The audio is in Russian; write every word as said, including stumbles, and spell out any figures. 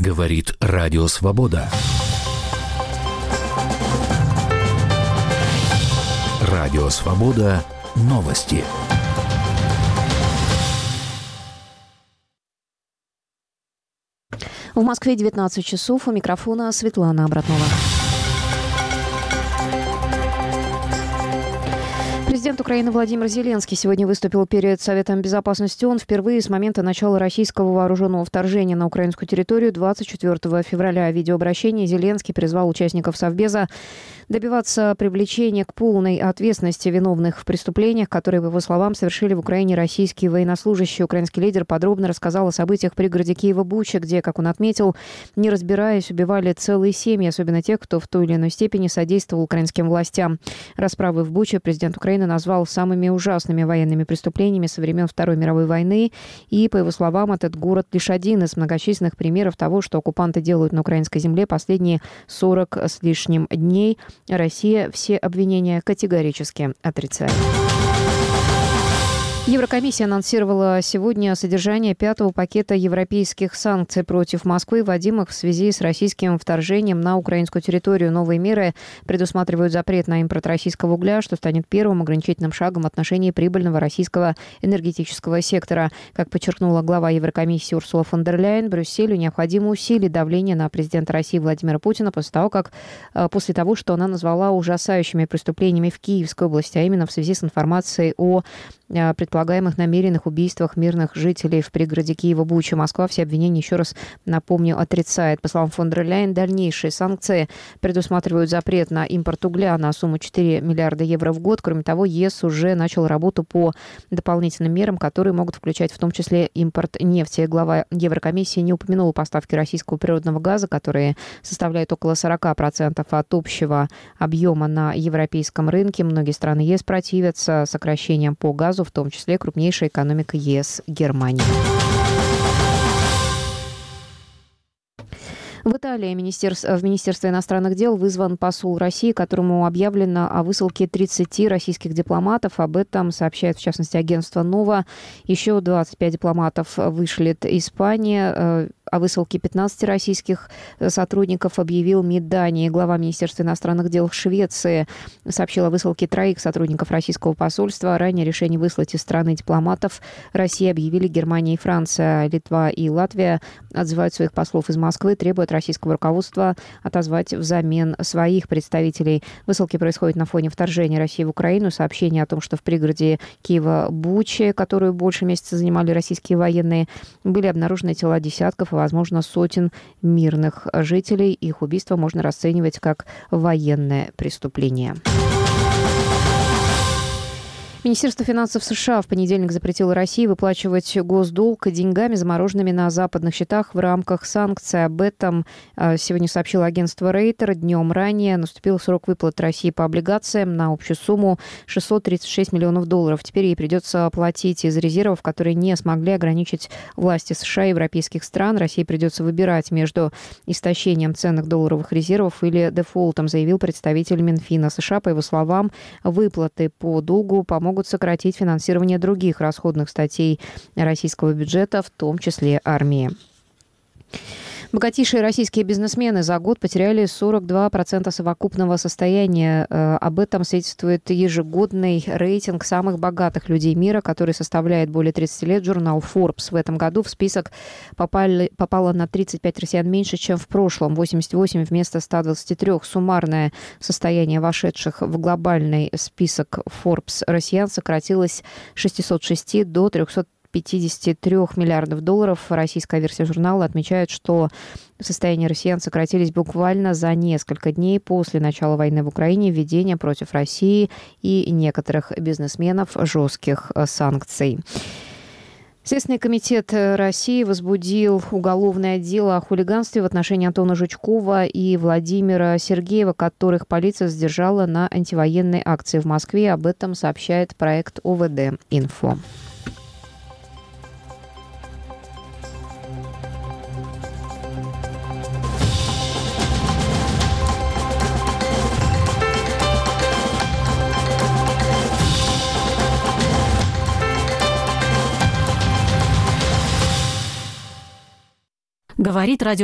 Говорит Радио Свобода. Радио Свобода. Новости. В Москве девятнадцать часов. У микрофона Светлана Обратнова. Президент Украины Владимир Зеленский сегодня выступил перед Советом Безопасности ООН впервые с момента начала российского вооруженного вторжения на украинскую территорию двадцать четвёртого февраля. В видеообращении Зеленский призвал участников Совбеза добиваться привлечения к полной ответственности виновных в преступлениях, которые, по его словам, совершили в Украине российские военнослужащие. Украинский лидер подробно рассказал о событиях в пригороде Киева-Буча, где, как он отметил, не разбираясь, убивали целые семьи, особенно тех, кто в той или иной степени содействовал украинским властям. Расправы в Буче президент Украины назвал самыми ужасными военными преступлениями со времен Второй мировой войны. И, по его словам, этот город лишь один из многочисленных примеров того, что оккупанты делают на украинской земле последние сорок с лишним дней. Россия все обвинения категорически отрицает. Еврокомиссия анонсировала сегодня содержание пятого пакета европейских санкций против Москвы, вводимых в связи с российским вторжением на украинскую территорию. Новые меры предусматривают запрет на импорт российского угля, что станет первым ограничительным шагом в отношении прибыльного российского энергетического сектора. Как подчеркнула глава Еврокомиссии Урсула фон дер Ляйен, Брюсселю необходимо усилить давление на президента России Владимира Путина после того, как, после того, что она назвала ужасающими преступлениями в Киевской области, а именно в связи с информацией о предполагаемых намеренных убийствах мирных жителей в пригороде Киева-Буча. Москва все обвинения, еще раз напомню, отрицает. По словам фон дер Ляйен, дальнейшие санкции предусматривают запрет на импорт угля на сумму четыре миллиарда евро в год. Кроме того, ЕС уже начал работу по дополнительным мерам, которые могут включать в том числе импорт нефти. Глава Еврокомиссии не упомянула поставки российского природного газа, которые составляют около сорок процентов от общего объема на европейском рынке. Многие страны ЕС противятся сокращениям по газу, в том числе крупнейшая экономика ЕС – Германия. В Италии министерств... в Министерстве иностранных дел вызван посол России, которому объявлено о высылке тридцати российских дипломатов. Об этом сообщает, в частности, агентство «Нова». Еще двадцать пять дипломатов вышлет Испания. О высылке пятнадцати российских сотрудников объявил МИД Дании. Глава Министерства иностранных дел Швеции сообщила о высылке троих сотрудников российского посольства. Ранее решение выслать из страны дипломатов России объявили Германия и Франция. Литва и Латвия отзывают своих послов из Москвы, требуют российского руководства отозвать взамен своих представителей. Высылки происходят на фоне вторжения России в Украину. Сообщение о том, что в пригороде Киева-Буче, которую больше месяца занимали российские военные, были обнаружены тела десятков и, возможно, сотен мирных жителей. Их убийство можно расценивать как военное преступление. Министерство финансов США в понедельник запретило России выплачивать госдолг деньгами, замороженными на западных счетах в рамках санкций. Об этом сегодня сообщило агентство Рейтер. Днем ранее наступил срок выплат России по облигациям на общую сумму шестьсот тридцать шесть миллионов долларов. Теперь ей придется платить из резервов, которые не смогли ограничить власти США и европейских стран. России придется выбирать между истощением ценных долларовых резервов или дефолтом, заявил представитель Минфина США. По его словам, выплаты по долгу помогут могут сократить финансирование других расходных статей российского бюджета, в том числе армии. Богатейшие российские бизнесмены за год потеряли сорок два процента совокупного состояния. Об этом свидетельствует ежегодный рейтинг самых богатых людей мира, который составляет более тридцати лет. Журнал Forbes в этом году в список попали, попало на тридцать пять россиян меньше, чем в прошлом. восемьдесят восемь вместо ста двадцати трёх. Суммарное состояние вошедших в глобальный список Forbes россиян сократилось с шестисот шести до трехсот пятидесяти трёх миллиардов долларов. Российская версия журнала отмечает, что состояния россиян сократились буквально за несколько дней после начала войны в Украине, введения против России и некоторых бизнесменов жестких санкций. Следственный комитет России возбудил уголовное дело о хулиганстве в отношении Антона Жучкова и Владимира Сергеева, которых полиция задержала на антивоенной акции в Москве. Об этом сообщает проект О В Д Инфо. Говорит радио